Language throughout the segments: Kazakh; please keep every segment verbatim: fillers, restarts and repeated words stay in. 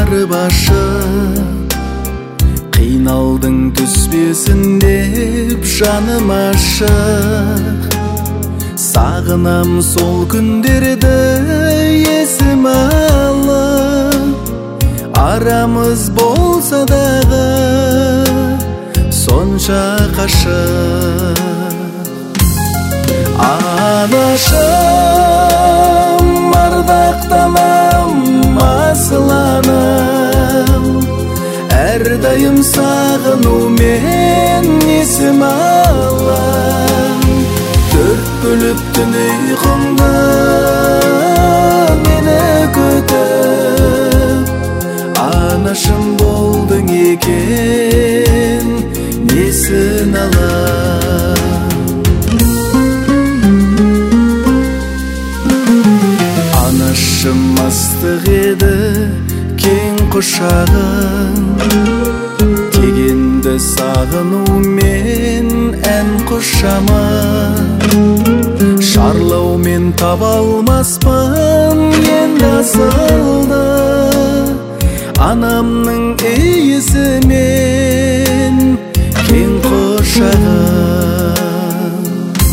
бары башып, қиналдың түспесін деп жаным ашық. Сағынам сол күндерді есім алып, арамыз болса дағы сонша қашық. Анашым, ардақтанам, асыланым, әрдайым сағынумен есім алам. Төрт бөліп түн ұйқымда мені күтіп, анашым болдың екен, несін алам. Анашым астық еді кең құшағын, тегенді сағынумен ән құшамын. Шарлаумен таба алмаспын енді асылды, анамның иісімен кең құшағын.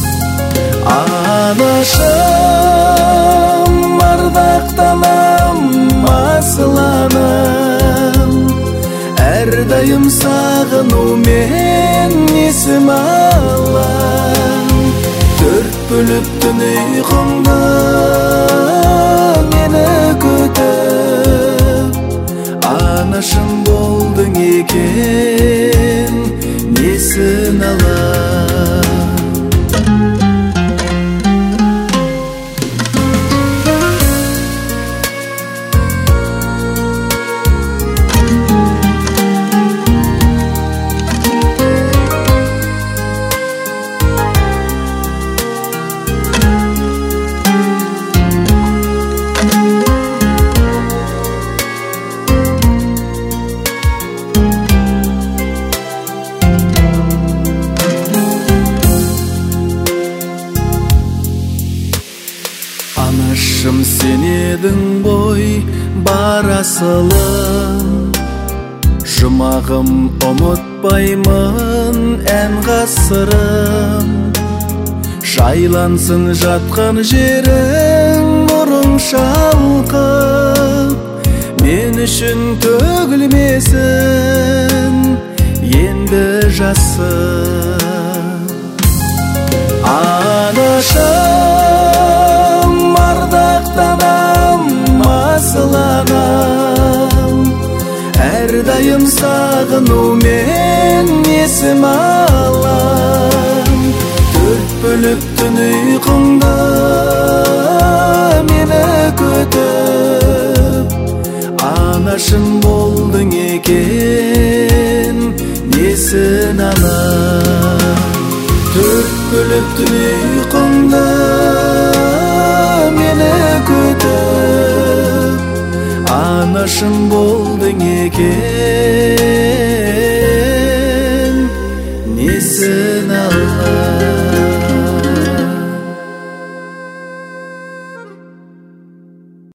Анашым, ардақтанам, асыланым, әрдайым сағынумен есім алам. Төрт бөліп түн ұйқымда мені күтіп, анашым болдың екен, несін алам. Анашым, сен едің бой бар асылым, жұмағым ұмытпаймын ән ғасырым. Жайлансын жатқан жерің бұрын шалқып, мен үшін төгілмесін енді жасым. Анашым, ардақтанам, асыланам, әрдайым сағынумен есім алам. Төрт бөліп түн ұйқымда мені күтіп, анашым болдың екен, несін алам. Төрт бөліп түн ұйқымда мені күтіп, анашым болдың екен, несін алам.